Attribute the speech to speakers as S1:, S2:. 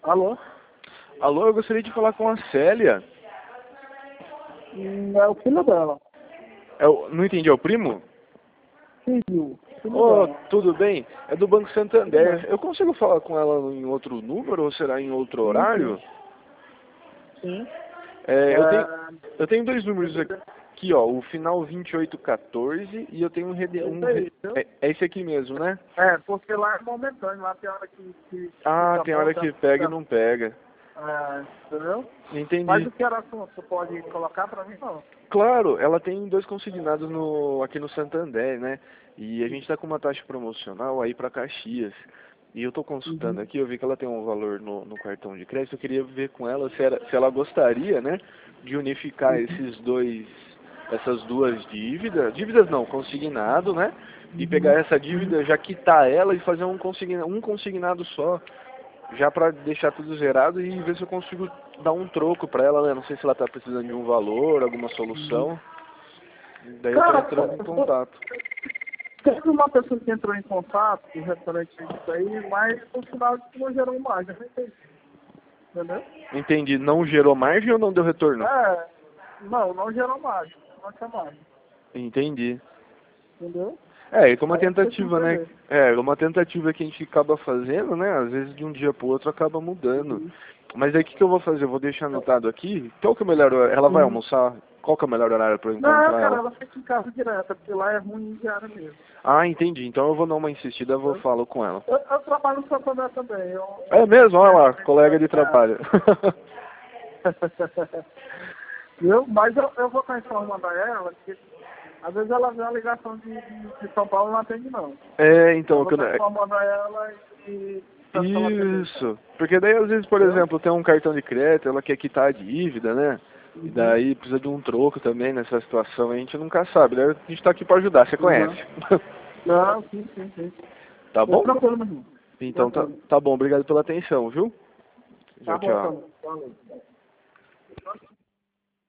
S1: Alô?
S2: Alô, eu gostaria de falar com a Célia.
S1: É o filho dela.
S2: Não entendi, é o primo?
S1: Filho
S2: Ô,
S1: dela.
S2: tudo bem? É do Banco
S1: Tudo bem.
S2: Santander. Eu consigo falar com ela em outro número ou será em outro
S1: Sim, sim.
S2: horário?
S1: Sim.
S2: É,
S1: É,
S2: eu tenho dois números aqui, ó. O final 2814 e eu tenho
S1: isso aí, viu?
S2: é esse aqui mesmo, né?
S1: É, porque lá é momentâneo, lá tem hora que
S2: Ah,
S1: fica
S2: tem
S1: bom,
S2: hora
S1: tá,
S2: que pega e não pega.
S1: entendeu? Mas
S2: Entendi.
S1: o que era assunto? Você pode colocar pra mim, não?
S2: Claro, ela tem dois consignados aqui no Santander, né? E a gente está com uma taxa promocional aí para Caxias. E eu estou consultando
S1: Uhum.
S2: aqui, eu vi que ela tem um valor no cartão de crédito. Eu queria ver com ela se ela gostaria, né, de unificar
S1: Uhum.
S2: essas duas dívidas não, consignado, né? E pegar
S1: Uhum.
S2: essa
S1: Uhum.
S2: dívida, já quitar ela e fazer um consignado só, já para deixar tudo zerado e ver se eu consigo dar um troco para ela, né? Não sei se ela tá precisando de um valor, alguma
S1: Uhum.
S2: solução. Daí eu tô
S1: Cara,
S2: entrando em contato.
S1: teve uma pessoa que entrou em contato referente a isso aí, mas no final isso não gerou mais, entendeu?
S2: Entendi. Não gerou margem ou não deu retorno?
S1: Não gerou mais, não tinha mais,
S2: Entendi.
S1: entendeu?
S2: É, como uma
S1: Aí eu fiquei sem
S2: tentativa, né?
S1: entender.
S2: É, uma tentativa que a gente acaba fazendo, né? Às vezes de um dia pro outro acaba mudando.
S1: Uhum.
S2: Mas aí o que que eu vou fazer? Eu vou deixar anotado aqui. Qual que é o melhor horário? Ela vai
S1: Uhum.
S2: almoçar? Qual que é o melhor horário para eu
S1: Não,
S2: encontrar
S1: cara,
S2: ela?
S1: ela fica em casa direta, porque lá é ruim em diária mesmo.
S2: Ah, entendi. Então eu vou dar uma insistida, eu vou
S1: Entendeu?
S2: falar com ela.
S1: Eu trabalho no Santander também,
S2: É
S1: eu
S2: mesmo? Olha
S1: conheço
S2: lá,
S1: bem como é
S2: colega de
S1: que é.
S2: trabalho.
S1: Mas eu vou estar informando a ela que às vezes ela vê a ligação de São Paulo e não atende não.
S2: É,
S1: Eu
S2: então,
S1: vou estar informando a ela e peço pra ela atender então.
S2: isso. Porque daí às vezes, por
S1: Entendeu?
S2: exemplo, tem um cartão de crédito, ela quer quitar a dívida, né? E
S1: Uhum.
S2: daí precisa de um troco também nessa situação, a gente nunca sabe, né? A gente tá aqui pra ajudar, você conhece.
S1: Uhum. Não, sim, sim, sim.
S2: Tá bom?
S1: Tranquilo, meu irmão.
S2: Então
S1: Tranquilo.
S2: tá bom, obrigado pela atenção, viu?
S1: Tá
S2: Tchau,
S1: bom,
S2: tchau.
S1: então. Valeu.